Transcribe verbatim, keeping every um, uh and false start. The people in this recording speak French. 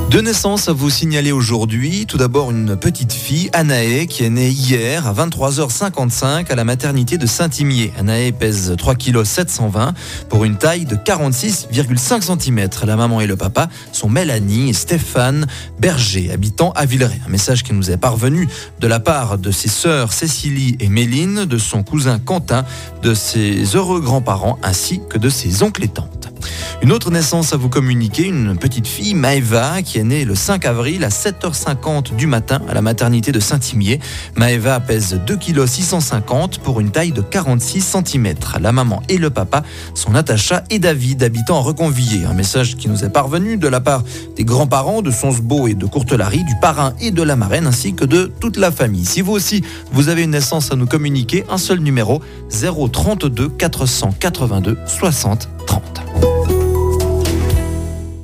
Deux naissances à vous signaler aujourd'hui. Tout d'abord, une petite fille, Anaë, qui est née hier à vingt-trois heures cinquante-cinq à la maternité de Saint-Imier. Anaë pèse trois virgule sept cent vingt kilos pour une taille de quarante-six virgule cinq centimètres. La maman et le papa sont Mélanie et Stéphane Berger, habitant à Villeray. Un message qui nous est parvenu de la part de ses sœurs Cécilie et Méline, de son cousin Quentin, de ses heureux grands-parents ainsi que de ses oncles et tantes. Une autre naissance à vous communiquer, une petite fille, Maëva, qui est née le cinq avril à sept heures cinquante du matin à la maternité de Saint-Imier. Maëva pèse deux virgule six cent cinquante kilos pour une taille de quarante-six centimètres. La maman et le papa sont Natacha et David, habitant à Reconvillé. Un message qui nous est parvenu de la part des grands-parents de Sonsbeau et de Courtelary, du parrain et de la marraine, ainsi que de toute la famille. Si vous aussi, vous avez une naissance à nous communiquer, un seul numéro, zéro trente-deux quatre cent quatre-vingt-deux soixante trente.